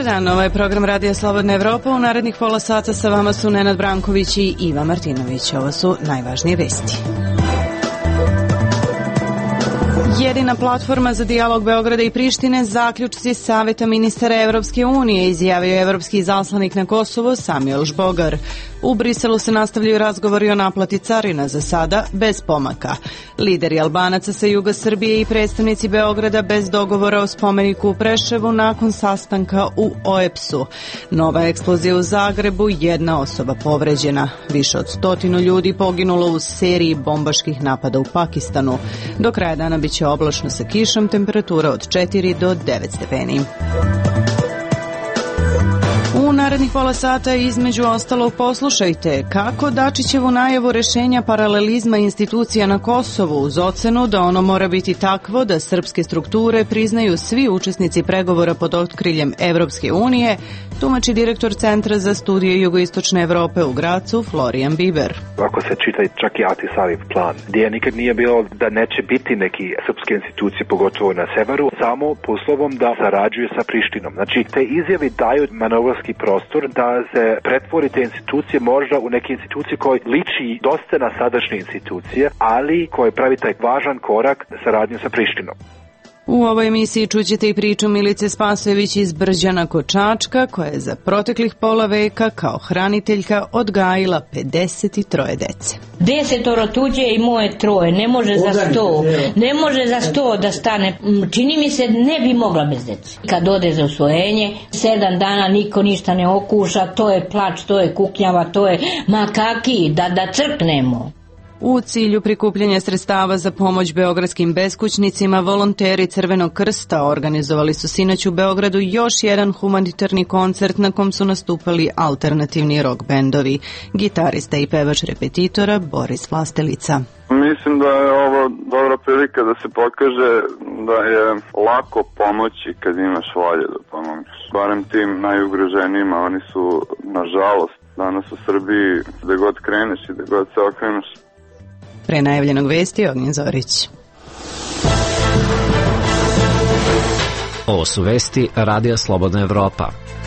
Dobar dan, ovo je program Radija Slobodna Evropa. U narednih pola sata sa vama su Nenad Branković i Iva Martinović. Ovo su najvažnije vesti. Jedina platforma za dijalog Beograda i Prištine, zaključci Saveta ministara Evropske unije, izjavio je evropski izaslanik na Kosovo Samuel Žbogar. U Briselu se nastavljaju razgovori o naplati carina, za sada bez pomaka. Lideri Albanaca sa juga Srbije i predstavnici Beograda bez dogovora o spomeniku u Preševu nakon sastanka u OEBS-u. Nova eksplozija u Zagrebu, jedna osoba povređena. Više od 100 ljudi poginulo u seriji bombaških napada u Pakistanu. Do kraja dana biće oblačno sa kišom, temperatura od 4 do 9 stepeni. U narednih pola sata između ostalog poslušajte kako Dačićevu najavu rešenja paralelizma institucija na Kosovu uz ocenu da ono mora biti takvo da srpske strukture priznaju svi učesnici pregovora pod otkriljem Evropske unije, tumači direktor Centra za studije jugoistočne Evrope u Gracu Florijan Biber. Ako se čita čak i Ahtisarijev plan, gdje nikad nije bilo da neće biti neki srpske institucije, pogotovo na severu, samo poslovom da sarađuje sa Prištinom. Znači, te izjave daju manevarski prostor da se pretvori te institucije možda u neke institucije koje liči dosta na sadašnje institucije, ali koje pravi taj važan korak saradnju sa Prištinom. U ovoj emisiji čućete i priču Milice Spasojević iz Brđana kod Čačka, koja je za proteklih pola veka kao hraniteljka odgajila 53 dece. 10 tuđe i moje 3, ne može za 100, ne može za 100 da stane. Čini mi se ne bi mogla bez dece. Kad ode za usvojenje, 7 dana niko ništa ne okuša, to je plač, to je kuknjava, to je makaki, da crknemo. U cilju prikupljanja sredstava za pomoć beogradskim beskućnicima, volonteri Crvenog krsta organizovali su sinoć u Beogradu još jedan humanitarni koncert na kom su nastupali alternativni rock bendovi. Gitarista i pevač repetitora Boris Vlastelica. Mislim da je ovo dobra prilika da se pokaže da je lako pomoći kad imaš volje da pomogneš. Barem tim najugroženijima, oni su, nažalost, danas u Srbiji, gde god kreneš i gde god se okreneš. Pre najavljenog vesti, Ognjen Zorić. Ovo su vesti Radija Slobodna Evropa.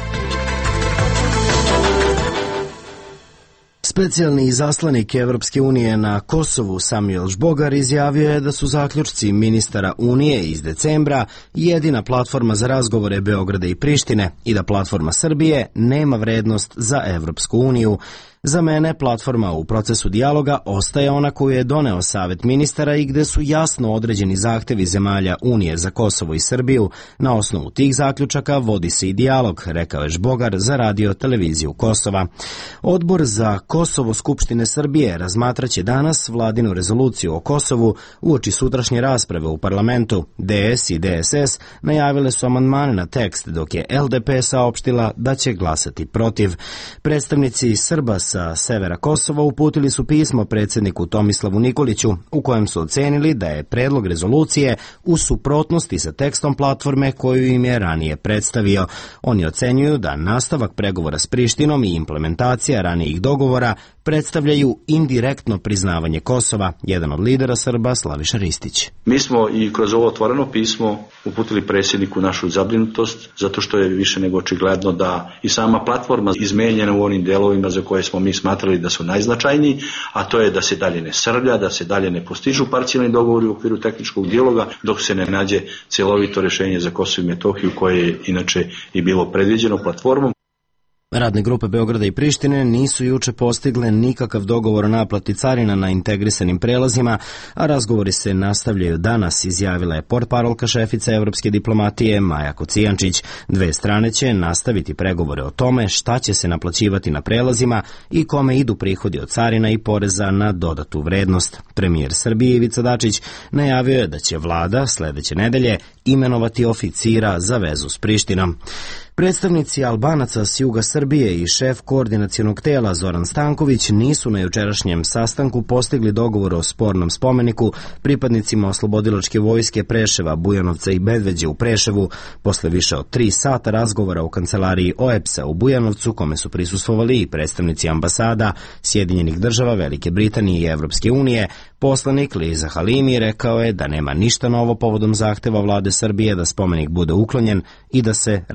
Specijalni izaslanik Evropske unije na Kosovu Samuel Žbogar izjavio je da su zaključci ministara Unije iz decembra jedina platforma za razgovore Beograda i Prištine i da platforma Srbije nema vrednost za Evropsku uniju. Za mene, platforma u procesu dijaloga ostaje ona koju je doneo Savet ministara i gde su jasno određeni zahtevi zemalja Unije za Kosovo i Srbiju. Na osnovu tih zaključaka vodi se i dijalog, rekao je Žbogar za radio televiziju Kosova. Odbor za Kosovo Skupštine Srbije razmatraće danas vladinu rezoluciju o Kosovu uoči sutrašnje rasprave u parlamentu. DS i DSS najavile su amandmane na tekst, dok je LDP saopštila da će glasati protiv. Predstavnici Srba sa severa Kosova uputili su pismo predsjedniku Tomislavu Nikoliću u kojem su ocenili da je predlog rezolucije u suprotnosti sa tekstom platforme koju im je ranije predstavio. Oni ocenjuju da nastavak pregovora s Prištinom i implementacija ranijih dogovora predstavljaju indirektno priznavanje Kosova. Jedan od lidera Srba, Slaviša Ristić. Mi smo i kroz ovo otvoreno pismo uputili predsjedniku našu zabrinutost, zato što je više nego očigledno da i sama platforma izmenjena u onim delovima za koje smo mi smatrali da su najznačajniji, a to je da se dalje ne srlja, da se dalje ne postižu parcijalni dogovori u okviru tehničkog dijaloga, dok se ne nađe cjelovito rješenje za Kosovo i Metohiju, koje je inače i bilo predviđeno platformom. Radne grupe Beograda i Prištine nisu juče postigle nikakav dogovor o naplati carina na integrisanim prelazima, a razgovori se nastavljaju danas, izjavila je portparolka šefica evropske diplomatije Maja Kocijančić. Dve strane će nastaviti pregovore o tome šta će se naplaćivati na prelazima i kome idu prihodi od carina i poreza na dodatu vrednost. Premijer Srbije Ivica Dačić najavio je da će vlada sledeće nedelje imenovati oficira za vezu s Prištinom. Predstavnici Albanaca s juga Srbije i šef koordinacionog tela Zoran Stanković nisu na jučerašnjem sastanku postigli dogovor o spornom spomeniku pripadnicima oslobodilačke vojske Preševa, Bujanovca i Medveđe u Preševu. Posle više od 3 sata razgovora u kancelariji OEBS-a u Bujanovcu, kome su prisustvovali i predstavnici ambasada Sjedinjenih država, Velike Britanije i Evropske unije, poslanik Liza Halimi rekao je da nema ništa novo povodom zahteva vlade Srbije da spomenik bude uklonjen i da se razgovori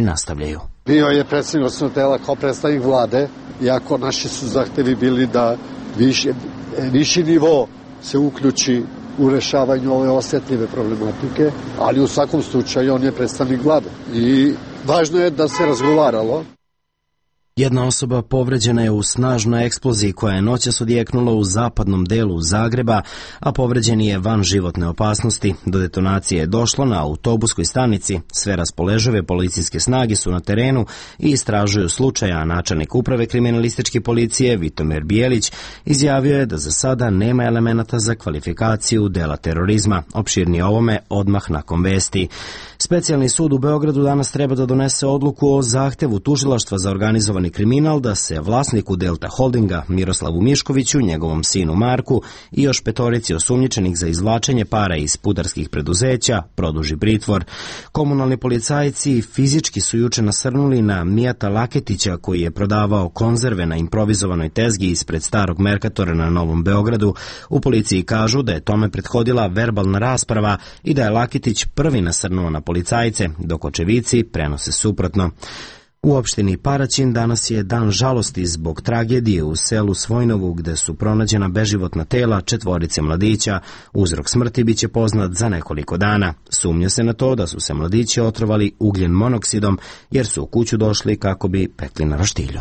nastavljaju. Bio je predsjednik osnovnog tela kao predstavnik vlade, iako naši su zahtevi bili da viši nivo se uključi u rešavanju ove osjetljive problematike, ali u svakom slučaju on je predstavnik vlade. I važno je da se razgovaralo. Jedna osoba povređena je u snažnoj eksploziji koja je noćas odjeknula u zapadnom delu Zagreba, a povređeni je van životne opasnosti. Do detonacije je došlo na autobuskoj stanici. Sve raspoložive policijske snage su na terenu i istražuju slučaj, a načelnik uprave kriminalističke policije Vitomir Bijelić izjavio je da za sada nema elemenata za kvalifikaciju dela terorizma. Opširnije ovome odmah nakon vesti. Specijalni sud u Beogradu danas treba da donese odluku o zahtevu tužilaštva za organizovani kriminal da se vlasniku Delta Holdinga Miroslavu Miškoviću, njegovom sinu Marku i još 5 osumnjičenih za izvlačenje para iz putarskih preduzeća produži pritvor. Komunalni policajci fizički su juče nasrnuli na Mijata Laketića koji je prodavao konzerve na improvizovanoj tezgi ispred starog Merkatora na Novom Beogradu. U policiji kažu da je tome prethodila verbalna rasprava i da je Laketić prvi nasrnuo na policajce, dok očevici prenose suprotno. U opštini Paraćin danas je dan žalosti zbog tragedije u selu Svojnovu gde su pronađena beživotna tela 4 mladića. Uzrok smrti biće poznat za nekoliko dana. Sumnja se na to da su se mladići otrovali ugljen monoksidom jer su u kuću došli kako bi pekli na roštilju.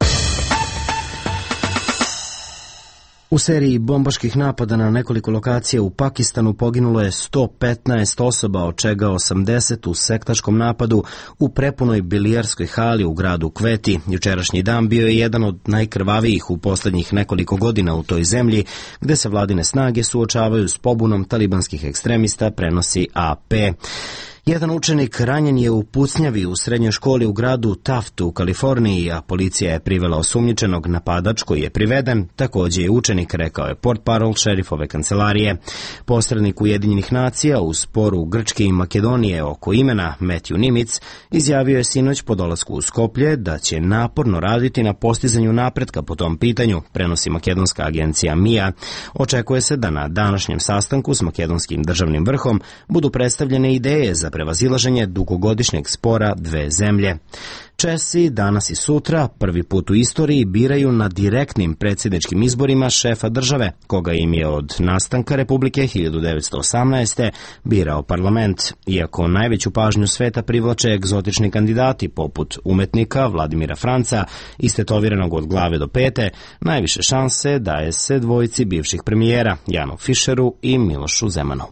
U seriji bombaških napada na nekoliko lokacija u Pakistanu poginulo je 115 osoba, od čega 80 u sektaškom napadu u prepunoj bilijarskoj hali u gradu Kveti. Jučerašnji dan bio je jedan od najkrvavijih u poslednjih nekoliko godina u toj zemlji, gde se vladine snage suočavaju s pobunom talibanskih ekstremista, prenosi AP. Jedan učenik ranjen je u pucnjavi u srednjoj školi u gradu Taft u Kaliforniji, a policija je privela osumnjičenog. Napadač koji je priveden takođe je učenik, rekao je portparol šerifove kancelarije. Posrednik Ujedinjenih nacija u sporu Grčke i Makedonije oko imena Matthew Nimitz izjavio je sinoć po dolasku u Skoplje da će naporno raditi na postizanju napretka po tom pitanju, prenosi makedonska agencija MIA. Očekuje se da na današnjem sastanku s makedonskim državnim vrhom budu predstavljene ideje za prevazilaženje dugogodišnjeg spora dve zemlje. Česi danas i sutra prvi put u istoriji biraju na direktnim predsjedničkim izborima šefa države, koga im je od nastanka Republike 1918. birao parlament. Iako najveću pažnju sveta privlače egzotični kandidati poput umetnika Vladimira Franca, istetoviranog od glave do pete, najviše šanse daje se dvojici bivših premijera, Janu Fischeru i Milošu Zemanu.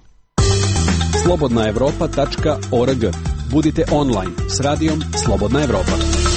slobodnaevropa.org. Budite online s radijom Slobodna Evropa.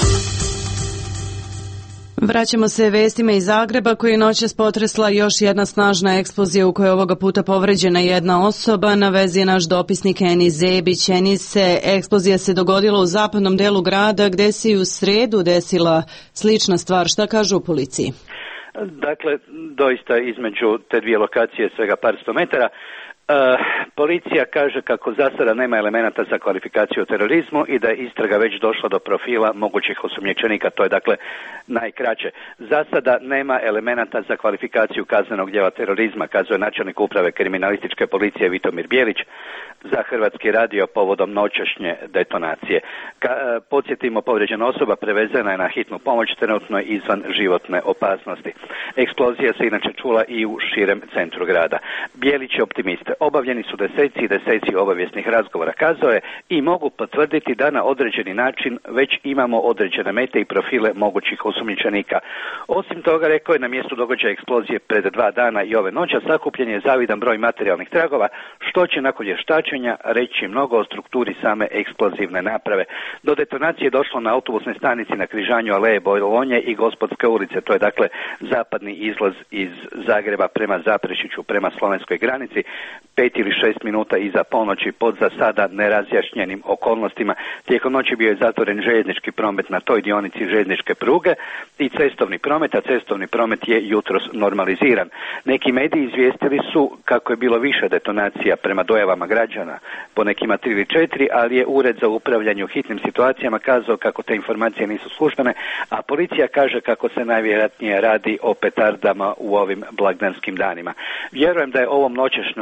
Vraćamo se vestima iz Zagreba koji je noćas potresla još jedna snažna eksplozija u kojoj je ovoga puta povređena jedna osoba. Na vezi je naš dopisnik Enis Zebić. Enis, eksplozija se dogodila u zapadnom delu grada gde se i u sredu desila slična stvar. Šta kažu u policiji? Dakle, doista između te dvije lokacije svega par 100 metara. Policija kaže kako za sada nema elemenata za kvalifikaciju o terorizmu i da je istraga već došla do profila mogućih osumnjičenika, to je dakle najkraće. Za sada nema elemenata za kvalifikaciju kaznenog djela terorizma, kazuje načelnik uprave kriminalističke policije Vitomir Bijelić za Hrvatski radio povodom noćašnje detonacije. Podsjetimo, povrijeđena osoba prevezena je na hitnu pomoć, trenutno je izvan životne opasnosti. Eksplozija se inače čula i u širem centru grada. Bijelić je optimist. Obavljeni su deseci i deseci obavijesnih razgovora, kazao je, i mogu potvrditi da na određeni način već imamo određene mete i profile mogućih osumnjičenika. Osim toga, rekao je, na mjestu događaja eksplozije pred 2 dana i ove noća sakupljen je zavidan broj materijalnih tragova, što će nakon vještačenja reći mnogo o strukturi same eksplozivne naprave. Do detonacije je došlo na autobusnoj stanici na križanju Aleje Bolonje i Gospodske ulice, to je dakle zapadni izlaz iz Zagreba prema Zaprešiću, prema slovenskoj granici. 5 ili 6 minuta iza ponoći pod za sada nerazjašnjenim okolnostima. Tijekom noći bio je zatvoren željeznički promet na toj dionici željezničke pruge i cestovni promet, a cestovni promet je jutros normaliziran. Neki mediji izvijestili su kako je bilo više detonacija prema dojavama građana, po nekima 3 ili 4, ali je Ured za upravljanje u hitnim situacijama kazao kako te informacije nisu službene, a policija kaže kako se najvjerojatnije radi o petardama u ovim blagdanskim danima. Vjerujem da je ovom noćašnjom eksplozijom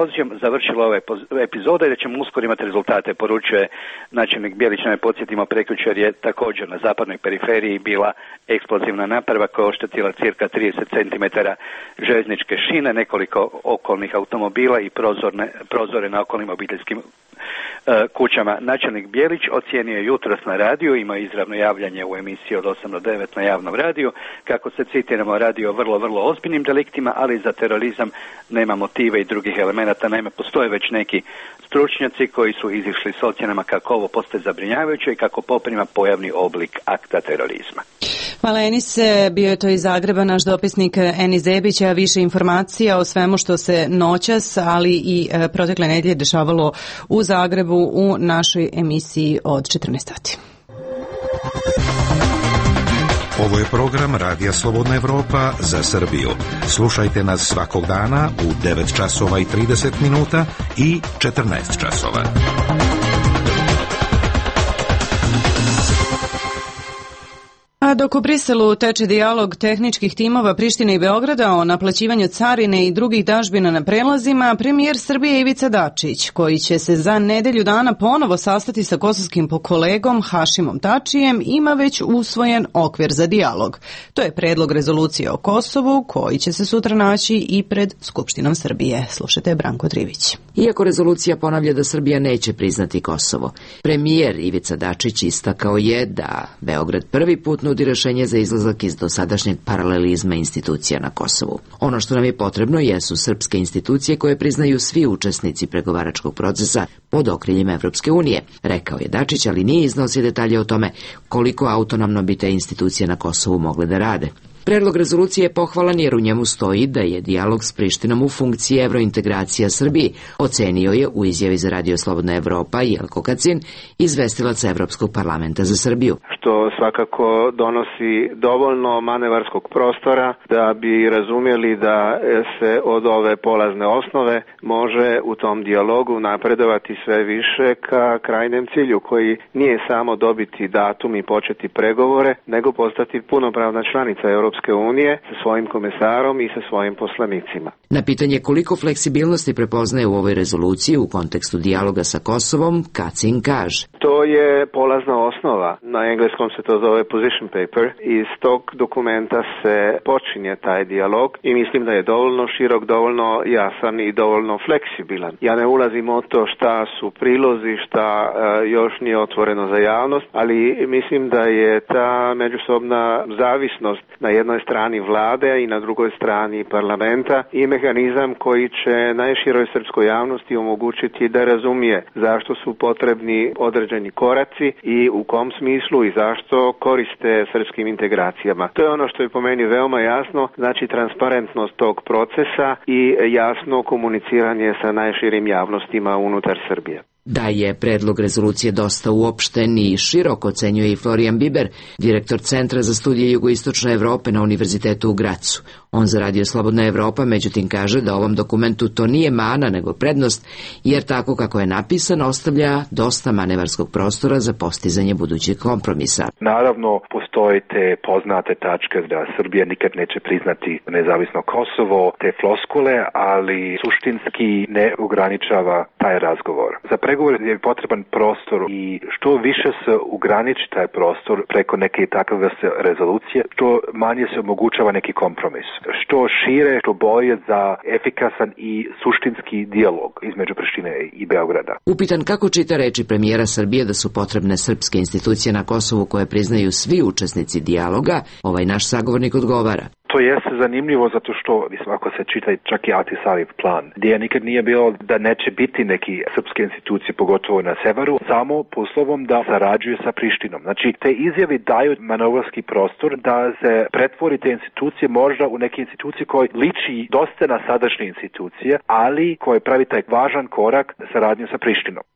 eksplozijom završila ova epizoda i da ćemo uskoro imati rezultate, poručuje načelnik Bijelić. Ne podsjetimo, prekjučer je također na zapadnoj periferiji bila eksplozivna naprava koja je oštetila cirka 30 cm željezničke šine, nekoliko okolnih automobila i prozore na okolnim obiteljskim kućama. Načelnik Bijelić ocijenio je jutros na radiju, ima izravno javljanje u emisiji od 8 do 9 na javnom radiju, kako se, citiramo, radi o vrlo, vrlo ozbiljnim deliktima, ali za terorizam nema motive i drugih elemenata. Naime, postoje već neki stručnjaci koji su izišli s ocjenama kako ovo postaje zabrinjavajuće i kako poprima pojavni oblik akta terorizma. Hvala Enis, bio je to iz Zagreba naš dopisnik Enis Zebić, a više informacija o svemu što se noćas, ali i protekle nedjelje dešavalo u Zagrebu u našoj emisiji od 14 sati. Ovo je program Radija Slobodna Evropa za Srbiju. Slušajte nas svakog dana u 9 časova i 30 minuta i 14 časova. A dok u Briselu teče dijalog tehničkih timova Prištine i Beograda o naplaćivanju carine i drugih dažbina na prelazima, premijer Srbije Ivica Dačić, koji će se za nedelju dana ponovo sastati sa kosovskim kolegom Hašimom Tačijem, ima već usvojen okvir za dijalog. To je predlog rezolucije o Kosovu koji će se sutra naći i pred Skupštinom Srbije. Slušajte Branko Trivić. Iako rezolucija ponavlja da Srbija neće priznati Kosovo, premijer Ivica Dačić istakao je da Beograd prvi put nudi rješenje za izlazak iz dosadašnjeg paralelizma institucija na Kosovu. Ono što nam je potrebno jesu srpske institucije koje priznaju svi učesnici pregovaračkog procesa pod okriljem Evropske unije, rekao je Dačić, ali nije iznosio detalje o tome koliko autonomno bi te institucije na Kosovu mogle da rade. Predlog rezolucije je pohvalan jer u njemu stoji da je dijalog s Prištinom u funkciji evrointegracija Srbiji, ocenio je u izjavi za Radio Slobodna Evropa Jelko Kacin, izvestilac Evropskog parlamenta za Srbiju. Što svakako donosi dovoljno manevarskog prostora da bi razumjeli da se od ove polazne osnove može u tom dijalogu napredovati sve više ka krajnjem cilju, koji nije samo dobiti datum i početi pregovore, nego postati punopravna članica Europske unije sa svojim komesarom i sa svojim poslanicima. Na pitanje koliko fleksibilnosti prepoznaje u ovoj rezoluciji u kontekstu dijaloga sa Kosovom, Kacin kaže: To je polazna osnova. Na engleskom se to zove position paper. Iz tog dokumenta se počinje taj dijalog i mislim da je dovoljno širok, dovoljno jasan i dovoljno fleksibilan. Ja ne ulazim u to šta su prilozi, šta još nije otvoreno za javnost, ali mislim da je ta međusobna zavisnost na jednoj strani vlade i na drugoj strani parlamenta i mehanizam koji će najširoj srpskoj javnosti omogućiti da razumije zašto su potrebni određeni koraci i u kom smislu i zašto koriste srpskim integracijama. To je ono što je po meni veoma jasno, znači transparentnost tog procesa i jasno komuniciranje sa najširim javnostima unutar Srbije. Da je predlog rezolucije dosta uopšten i širok, ocenjuje i Florijan Biber, direktor Centra za studije jugoistočne Evrope na Univerzitetu u Gracu. On za Radio Slobodna Evropa međutim kaže da ovom dokumentu to nije mana nego prednost, jer tako kako je napisan ostavlja dosta manevarskog prostora za postizanje budućih kompromisa. Naravno, postoje te poznate tačke da Srbija nikad neće priznati nezavisno Kosovo, te floskule, ali suštinski ne ograničava taj razgovor. Za pregovor je potreban prostor i što više se ograniči taj prostor preko neke takve vrste rezolucije, što manje se omogućava neki kompromis. Što šire, što bolje za efikasan i suštinski dijalog između Prištine i Beograda. Upitan kako čita reči premijera Srbije da su potrebne srpske institucije na Kosovu koje priznaju svi učesnici dijaloga, ovaj naš sagovornik odgovara: To jeste zanimljivo zato što, ako se čita čak i Ahtisaarijev plan, gdje nikad nije bilo da neće biti neki srpske institucije, pogotovo na severu, samo poslovom da sarađuje sa Prištinom. Znači, te izjave daju manevarski prostor da se pretvori te institucije možda u neke institucije koje liči dosta na sadašnje institucije, ali koje pravi taj važan korak saradnju sa Prištinom.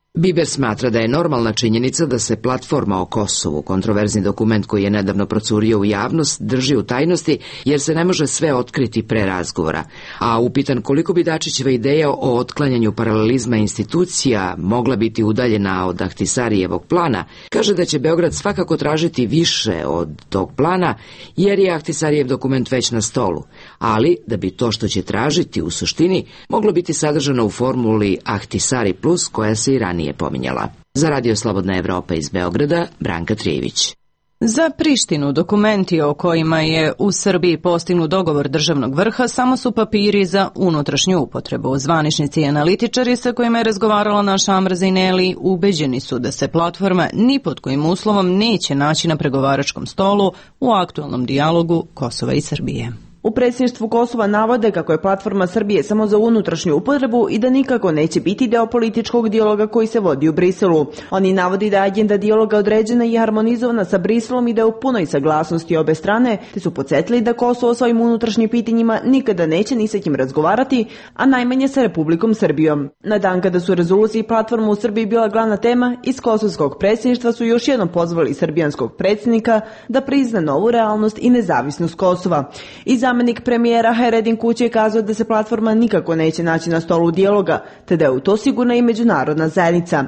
Biber smatra da je normalna činjenica da se platforma o Kosovu, kontroverzni dokument koji je nedavno procurio u javnost, drži u tajnosti jer se ne može sve otkriti pre razgovora. A upitan koliko bi Dačićeva ideja o otklanjanju paralelizma institucija mogla biti udaljena od Ahtisarijevog plana, kaže da će Beograd svakako tražiti više od tog plana jer je Ahtisarijev dokument već na stolu, ali da bi to što će tražiti u suštini moglo biti sadržano u formuli Ahtisari plus koja se i ranije pominjala. Za Radio Slobodna Evropa iz Beograda, Branka Trijević. Za Prištinu dokumenti o kojima je u Srbiji postignut dogovor državnog vrha samo su papiri za unutrašnju upotrebu. Zvaničnici i analitičari sa kojima je razgovarala naša Amra Zejneli ubeđeni su da se platforma ni pod kojim uslovom neće naći na pregovaračkom stolu u aktualnom dijalogu Kosova i Srbije. U predsjedništvu Kosova navode kako je platforma Srbije samo za unutrašnju upotrebu i da nikako neće biti deo političkog dijaloga koji se vodi u Briselu. Oni navodi da je agenda dijaloga određena i harmonizovana sa Briselom i da je u punoj saglasnosti obe strane, te su podsjetili da Kosovo svojim unutrašnjim pitanjima nikada neće ni sa kim razgovarati, a najmanje sa Republikom Srbijom. Na dan kada su rezolucije i platforma u Srbiji bila glavna tema, iz kosovskog predsjedništva su još jednom pozvali srbijanskog predsjednika da prizna novu realnost i nezavisnost Kosova. I zamenik premijera Hayreddin Kući je kazao da se platforma nikako neće naći na stolu dijaloga, te da je u to sigurna i međunarodna zajednica.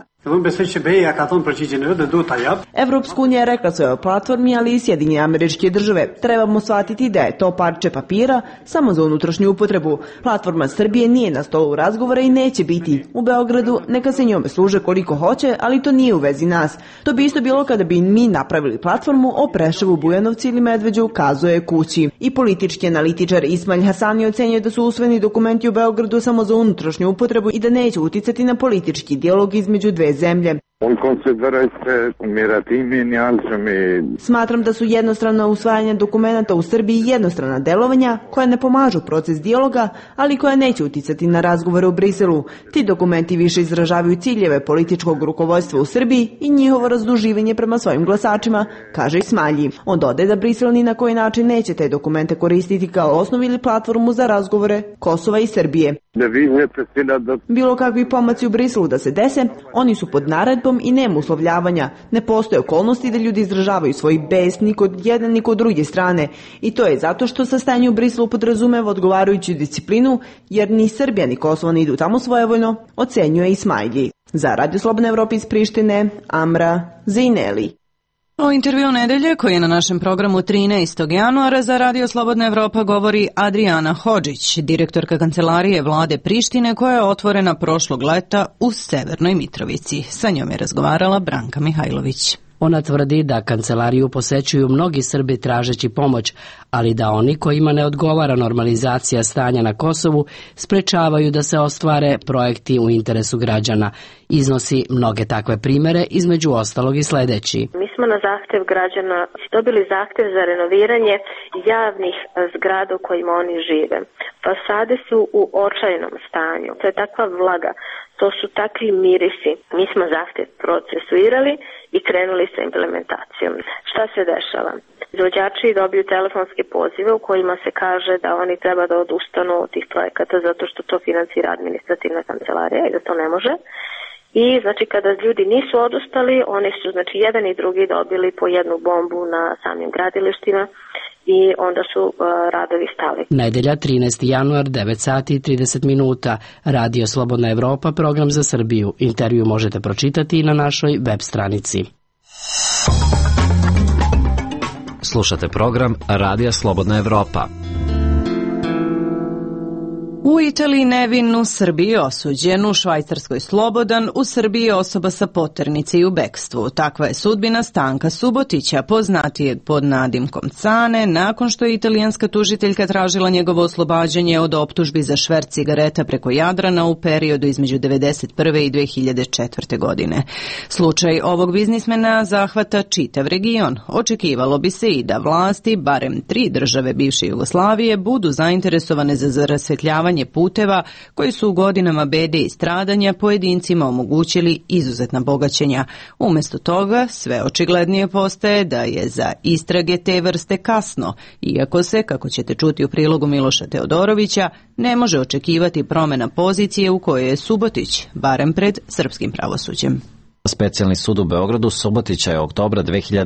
Evropska unija je rekla svojoj platformi, ali i Sjedinjene Američke Države. Trebamo shvatiti da je to parče papira samo za unutrašnju upotrebu. Platforma Srbije nije na stolu razgovora i neće biti. U Beogradu neka se njome služe koliko hoće, ali to nije u vezi nas. To bi isto bilo kada bi mi napravili platformu o Preševu, Bujanovcu ili Medveđu, kazuje Kući. I politički analitičar Ismail Hasani ocenjuje da su usvojeni dokumenti u Beogradu samo za unutrašnju upotrebu i da neće uticati na politički dijalog između dve zemlje. Smatram da su jednostrana usvajanja dokumenta u Srbiji jednostrana delovanja koja ne pomažu proces dijaloga, ali koja neće uticati na razgovore u Briselu. Ti dokumenti više izražavaju ciljeve političkog rukovodstva u Srbiji i njihovo razduživanje prema svojim glasačima, kaže Ismalji. On dodaje da Brisel ni na koji način neće te dokumente koristiti kao osnovu ili platformu za razgovore Kosova i Srbije. Bilo kakvi pomaci u Briselu da se dese, oni su pod naredbom i nema uslovljavanja. Ne postoje okolnosti da ljudi izražavaju svoj bes ni kod jedne ni kod druge strane. I to je zato što sastajanje u Briselu podrazumeva odgovarajuću disciplinu, jer ni Srbija ni Kosovo ne idu tamo svojevoljno, ocenjuje Ismailji. Za Radio Slobodna Evropa iz Prištine, Amra Zejneli. O intervju nedelje koji je na našem programu 13. januara za Radio Slobodna Evropa govori Adriana Hodžić, direktorka kancelarije vlade Prištine koja je otvorena prošlog leta u Severnoj Mitrovici. Sa njom je razgovarala Branka Mihajlović. Ona tvrdi da kancelariju posećuju mnogi Srbi tražeći pomoć, ali da oni kojima ne odgovara normalizacija stanja na Kosovu sprečavaju da se ostvare projekti u interesu građana. Iznosi mnoge takve primere, između ostalog i sledeći. Mi smo na zahtev građana dobili zahtev za renoviranje javnih zgrada u kojima oni žive. Fasade su u očajnom stanju. To je takva vlaga, to su takvi mirisi. Mi smo zahtev procesuirali i krenuli sa implementacijom. Šta se dešava? Izvođači dobiju telefonske pozive u kojima se kaže da oni treba da odustanu od tih projekata zato što to finansira administrativna kancelarija i da to ne može. I znači kada ljudi nisu odustali, oni su znači jedan i drugi dobili po jednu bombu na samim gradilištima i onda su radovi stali. Nedelja 13. januar 9 sati i 30 minuta. Radio Slobodna Evropa, program za Srbiju. Intervju možete pročitati i na našoj web stranici. Slušate program Radija Slobodna Evropa. U Italiji nevin, u Srbiji osuđen, u Švajcarskoj slobodan, u Srbiji osoba sa poternice i u bekstvu. Takva je sudbina Stanka Subotića, poznatijeg pod nadimkom Cane, nakon što je italijanska tužiteljka tražila njegovo oslobađanje od optužbi za šverc cigareta preko Jadrana u periodu između 1991. i 2004. godine. Slučaj ovog biznismena zahvata čitav region. Očekivalo bi se i da vlasti, barem 3 države bivše Jugoslavije, budu zainteresovane za rasvetljavanje održavanje puteva koji su u godinama bede i stradanja pojedincima omogućili izuzetna bogaćenja. Umjesto toga, sve očiglednije postaje da je za istrage te vrste kasno, iako se, kako ćete čuti u prilogu Miloša Teodorovića, ne može očekivati promjena pozicije u kojoj je Subotić, barem pred srpskim pravosuđem. Specijalni sud u Beogradu Subotića je oktobra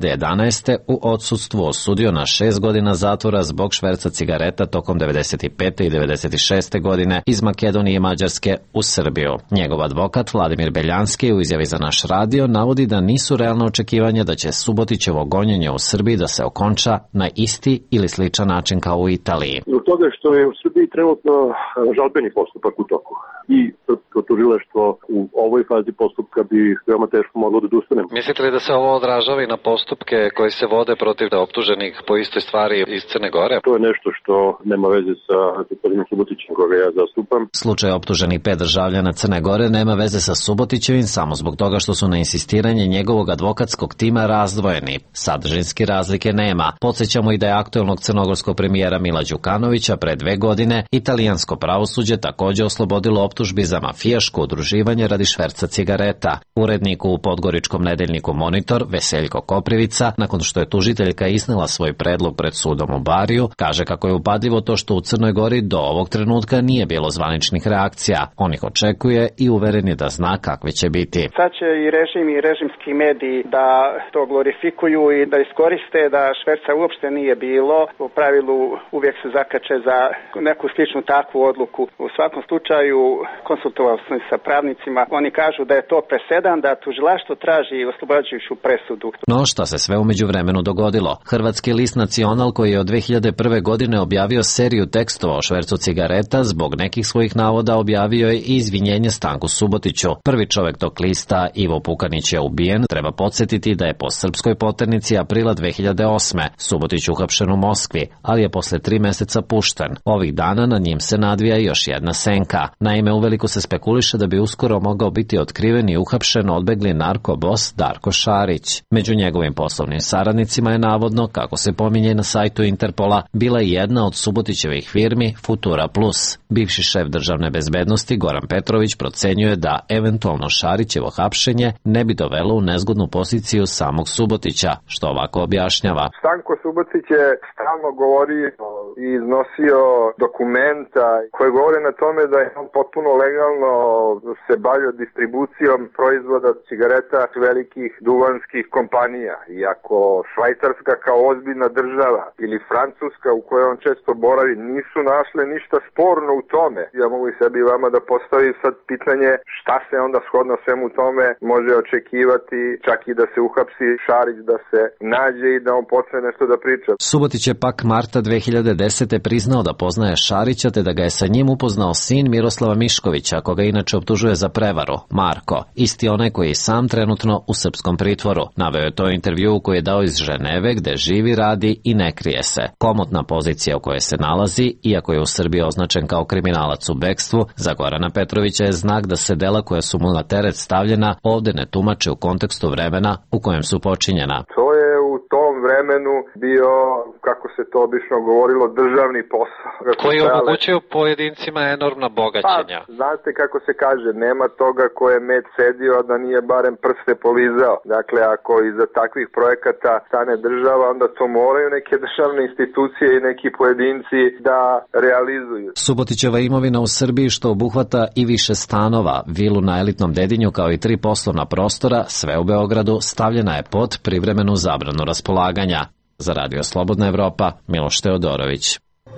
2011. u odsustvu osudio na 6 godina zatvora zbog šverca cigareta tokom 95. i 96. godine iz Makedonije i Mađarske u Srbiju. Njegov advokat Vladimir Beljanski u izjavi za naš radio navodi da nisu realno očekivanja da će Subotićevo gonjenje u Srbiji da se okonča na isti ili sličan način kao u Italiji. Zbog toga što je u Srbiji trenutno žalbeni postupak u toku i srpsko tužilaštvo u ovoj fazi postupka bi veoma teško moglo da odustane. Mislite li da se ovo odražava i na postupke koji se vode protiv optuženih po istoj stvari iz Crne Gore? To je nešto što nema veze sa gospodinom Subotićem koga ja zastupam. Slučaj optuženih 5 državljana Crne Gore nema veze sa Subotićevim samo zbog toga što su na insistiranje njegovog advokatskog tima razdvojeni. Sadržinski razlike nema. Podsjećamo i da je aktuelnog crnogorskog premijera Mila Đukanovića pre 2 godine italijansko pravosuđe takođe oslobodilo optužbi za mafijaško udruživanje radi šverca cigareta. Uredniku u podgoričkom nedeljniku Monitor Veseljko Koprivica, nakon što je tužiteljka iznela svoj predlog pred sudom u Bariju, kaže kako je upadljivo to što u Crnoj Gori do ovog trenutka nije bilo zvaničnih reakcija. On ih očekuje i uveren je da zna kakve će biti. Sad će i režim i režimski mediji da to glorifikuju i da iskoriste da šverca uopšte nije bilo. U pravilu uvijek se zakače za neku sličnu takvu odluku. U svakom slučaju konsultovao sam sa pravnicima. Oni kažu da je to presedan, da tužilaštvo traži oslobađajuću presudu. No šta se sve umeđu vremenu dogodilo? Hrvatski list Nacional koji je od 2001. godine objavio seriju tekstova o švercu cigareta zbog nekih svojih navoda objavio je i izvinjenje Stanku Subotiću. Prvi čovek tog lista, Ivo Pukanić, je ubijen. Treba podsjetiti da je po srpskoj poternici aprila 2008. Subotić uhapšen u Moskvi, ali je posle 3 meseca pušten. Ovih dana na njim se nadvija još jedna senka. Naime, uveliko se spekuliše da bi uskoro mogao biti otkriven i uhapšen odbegli narkobos Darko Šarić. Među njegovim poslovnim saradnicima je navodno, kako se pominje na sajtu Interpola, bila i jedna od Subotićevih firmi Futura Plus. Bivši šef državne bezbednosti Goran Petrović procenjuje da eventualno Šarićevo hapšenje ne bi dovelo u nezgodnu poziciju samog Subotića, što ovako objašnjava. Stanko Subotić je stalno govorio i iznosio dokumenta koje govore na tome da je on potpuno legalno se bavio distribucijom proizvoda cigareta velikih duvanskih kompanija. Iako Švajcarska kao ozbiljna država ili Francuska u kojoj on često boravi nisu našle ništa sporno u tome. Ja mogu i sebi i vama da postavim sad pitanje šta se onda shodno svemu tome može očekivati, čak i da se uhapsi Šarić, da se nađe i da on počne nešto da priča. Subotić je pak marta 2010. priznao da poznaje Šarića te da ga je sa njim upoznao sin Miroslava Miškovića, koga inače optužuje za prevaru, Marko, isti onaj koji je sam trenutno u srpskom pritvoru. Naveo je to intervju koji je dao iz Ženeve gde živi, radi i ne krije se. Komotna pozicija u kojoj se nalazi, iako je u Srbiji označen kao kriminalac u bekstvu, za Gorana Petrovića je znak da se dela koja su mu na teret stavljena ovde ne tumače u kontekstu vremena u kojem su počinjena. To je u tom vremenu bio, kako se to obično govorilo, državni posao. Koji je omogućio pojedincima enormna bogaćenja. Pa, znate kako se kaže, nema toga ko je med sedio, a da nije barem prste polizao. Dakle, ako iza takvih projekata stane država, onda to moraju neke državne institucije i neki pojedinci da realizuju. Subotićeva imovina u Srbiji, što obuhvata i više stanova, vilu na elitnom Dedinju kao i 3 poslovna prostora, sve u Beogradu, stavljena je pod privremenu zabranu raspolaganja. Za Radio Slobodna Evropa, Miloš Teodorović.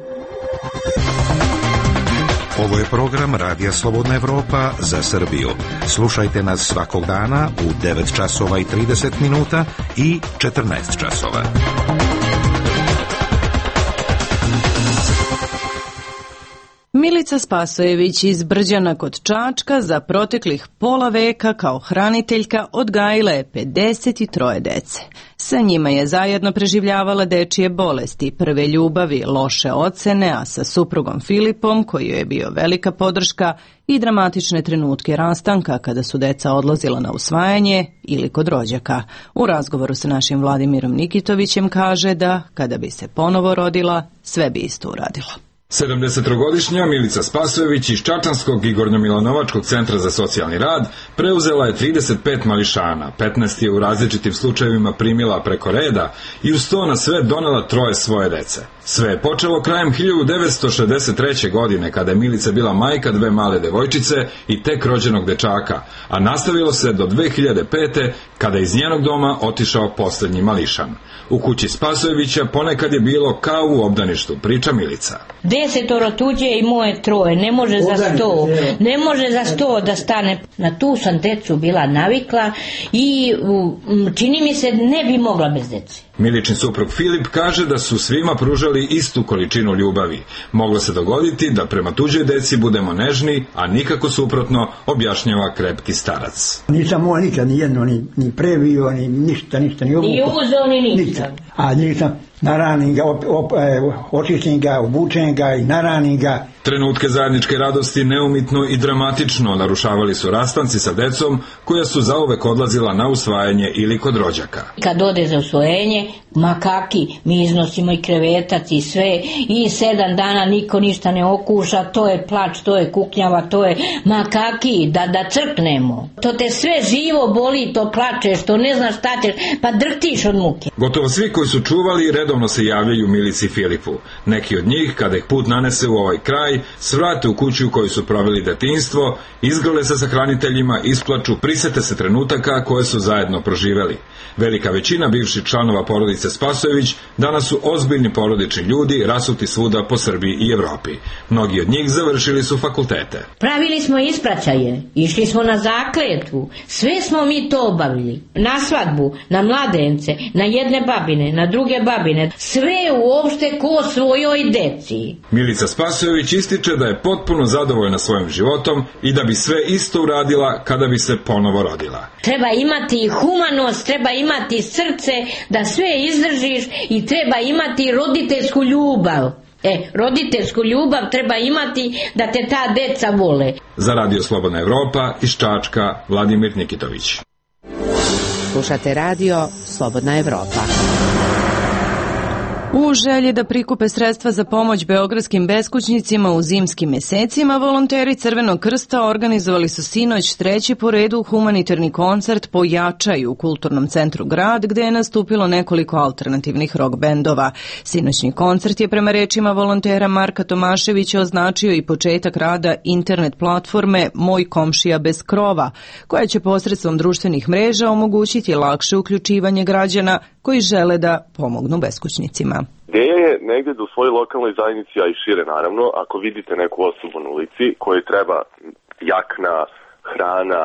Ovo je program Radija Slobodna Evropa za Srbiju. Slušajte nas svakog dana u 9 časova i 30 minuta i 14 časova. Milica Spasojević iz Brđana kod Čačka za proteklih pola veka kao hraniteljka odgajila je 53 dece. Sa njima je zajedno preživljavala dečije bolesti, prve ljubavi, loše ocene, a sa suprugom Filipom, koji joj je bio velika podrška, i dramatične trenutke rastanka kada su deca odlazila na usvajanje ili kod rođaka. U razgovoru sa našim Vladimirom Nikitovićem kaže da, kada bi se ponovo rodila, sve bi isto uradila. 73-godišnja Milica Spasojević iz Čačanskog i Gornjomilanovačkog centra za socijalni rad preuzela je 35 mališana, 15 je u različitim slučajevima primila preko reda i uz to na sve donela 3 svoje dece. Sve je počelo krajem 1963. godine kada je Milica bila majka 2 male devojčice i tek rođenog dečaka, a nastavilo se do 2005. kada je iz njenog doma otišao poslednji mališan. U kući Spasojevića ponekad je bilo kao u obdaništu, priča Milica. 10 tuđe i moje 3, ne može za 100, ne može za 100 da stane. Na tu sam decu bila navikla i čini mi se ne bi mogla bez dece. Miličin suprug Filip kaže da su svima pružali istu količinu ljubavi. Moglo se dogoditi da prema tuđoj deci budemo nežni, a nikako suprotno, objašnjava krepki starac. Nisam moja nikad ni jedno ni previo, ni ništa, ni uzeo, ni ništa. A nisam naranim ga, očistim ga, obučen ga i naranim ga. Trenutke zajedničke radosti neumitno i dramatično narušavali su rastanci sa decom koja su zauvek odlazila na usvajanje ili kod rođaka. Kad ode za usvojenje, makaki, mi iznosimo i krevetac i sve, i 7 dana niko ništa ne okuša, to je plač, to je kuknjava, to je makaki, da crknemo. To te sve živo boli, to plačeš, to ne znaš šta ćeš, pa drhtiš od muke. Gotovo svi koji su čuvali redovno se javljaju Milici i Filipu. Neki od njih, kada ih put nanese u ovaj kraj, svrate u kuću u kojoj su proveli detinjstvo, izgrle se sa hraniteljima, isplaču, prisete se trenutaka koje su zajedno proživeli. Velika većina bivših članova porodice Spasojević danas su ozbiljni porodični ljudi rasuti svuda po Srbiji i Evropi. Mnogi od njih završili su fakultete. Pravili smo ispraćaje, išli smo na zakletvu, sve smo mi to obavili. Na svadbu, na mladence, na jedne babine, na druge babine, sve uopšte ko svojoj deci. Milica Spasojević ističe da je potpuno zadovoljna svojim životom i da bi sve isto uradila kada bi se ponovo rodila. Treba imati humanost, treba imati srce da sve izdržiš i treba imati roditeljsku ljubav. Roditeljsku ljubav treba imati da te ta deca vole. Za Radio Slobodna Evropa iz Čačka, Vladimir Nikitović. Slušate Radio Slobodna Evropa. U želji da prikupe sredstva za pomoć beogradskim beskućnicima u zimskim mesecima, volonteri Crvenog krsta organizovali su sinoć 3. po redu humanitarni koncert Pojačaj u Kulturnom centru Grad, gde je nastupilo nekoliko alternativnih rock bendova. Sinoćni koncert je prema rečima volontera Marka Tomaševića označio i početak rada internet platforme Moj komšija bez krova, koja će posredstvom društvenih mreža omogućiti lakše uključivanje građana koji žele da pomognu beskućnicima. Ideja je negde da u svojoj lokalnoj zajednici, a i šire naravno, ako vidite neku osobu na ulici kojoj treba jakna, hrana,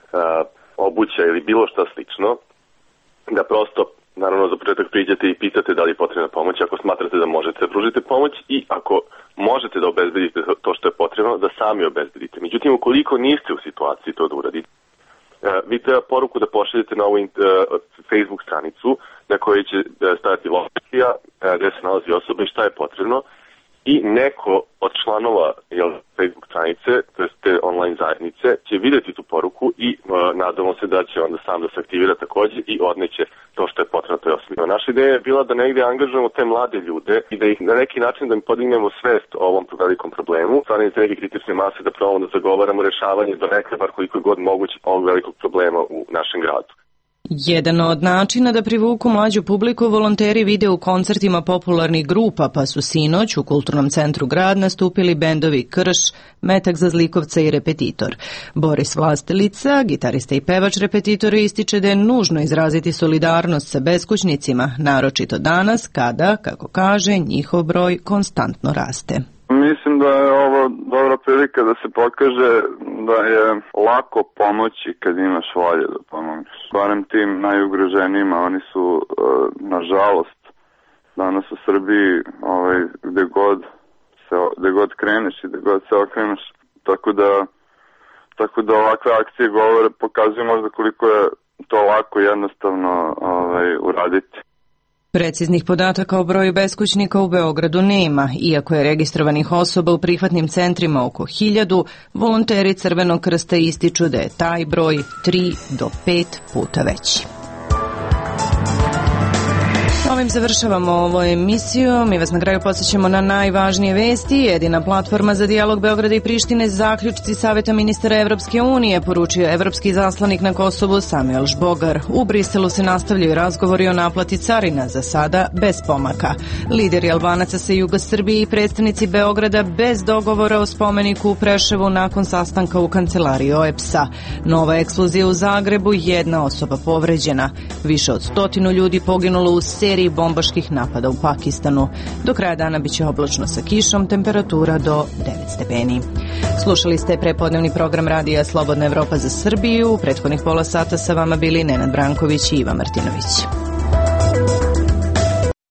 obuća ili bilo šta slično, da prosto, naravno za početak priđete i pitate da li je potrebna pomoć, ako smatrate da možete da pružite pomoć i ako možete da obezbedite to što je potrebno, da sami obezbedite. Međutim, ukoliko niste u situaciji to da uradite, vi treba poruku da pošaljete na ovu Facebook stranicu na kojoj će staviti lokacija gde se nalazi osoba i šta je potrebno i neko od članova Facebook stranice, te online zajednice, će vidjeti tu poruku i nadamo se da će onda sam da se aktivira takođe i odneće to što je potrebno toj osobi. Naša ideja je bila da negde angažujemo te mlade ljude i da ih na neki način da im podignemo svest o ovom velikom problemu, stvaranje te neke kritične mase da probamo da zagovaramo rešavanje do nekada bar koliko je god moguće ovog velikog problema u našem gradu. Jedan od načina da privuku mlađu publiku volonteri vide u koncertima popularnih grupa, pa su sinoć u Kulturnom centru Grad nastupili bendovi Krš, Metak za zlikovca i Repetitor. Boris Vlastelica, gitarista i pevač Repetitora, ističe da je nužno izraziti solidarnost sa beskućnicima, naročito danas kada, kako kaže, njihov broj konstantno raste. Mislim da je ovo dobra prilika da se pokaže da je lako pomoći kad imaš volje da pomogneš. Barem tim najugroženijima, oni su, nažalost, danas u Srbiji gde god kreneš i gde god se okreneš. Tako da ovakve akcije pokazuju možda koliko je to lako jednostavno uraditi. Preciznih podataka o broju beskućnika u Beogradu nema. Iako je registrovanih osoba u prihvatnim centrima oko 1000, volonteri Crvenog krsta ističu da je taj broj 3 do 5 puta veći. Ovim završavamo ovu emisiju. Mi vas na kraju podsjećamo na najvažnije vesti. Jedina platforma za dijalog Beograda i Prištine, zaključci Saveta ministara Evropske unije, poručio evropski zaslanik na Kosovu Samuel Žbogar. U Briselu se nastavljaju razgovori o naplati carina, za sada bez pomaka. Lideri Albanaca sa juga Srbije i predstavnici Beograda bez dogovora o spomeniku u Preševu nakon sastanka u kancelariji OEBS-a. Nova eksplozija u Zagrebu, 1 osoba povređena. Više od 100 ljudi poginulo u seriji bombaških napada u Pakistanu. Do kraja dana biće oblačno sa kišom, temperatura do 9 stepeni. Slušali ste prepodnevni program radija Slobodna Evropa za Srbiju. U prethodnih pola sata sa vama bili Nenad Branković i Iva Martinović.